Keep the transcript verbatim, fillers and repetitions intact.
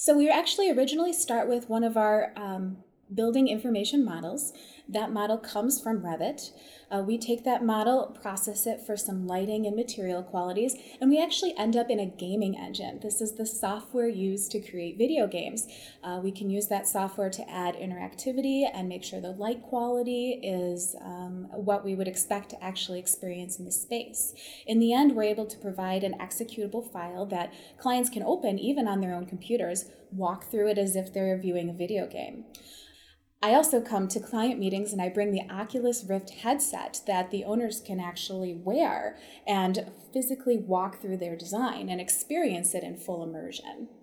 So we actually originally start with one of our um, building information models. That model comes from Revit. Uh, we take that model, process it for some lighting and material qualities, and we actually end up in a gaming engine. This is the software used to create video games. Uh, we can use that software to add interactivity and make sure the light quality is um, what we would expect to actually experience in the space. In the end, we're able to provide an executable file that clients can open even on their own computers, walk through it as if they're viewing a video game. I also come to client meetings and I bring the Oculus Rift headset that the owners can actually wear and physically walk through their design and experience it in full immersion.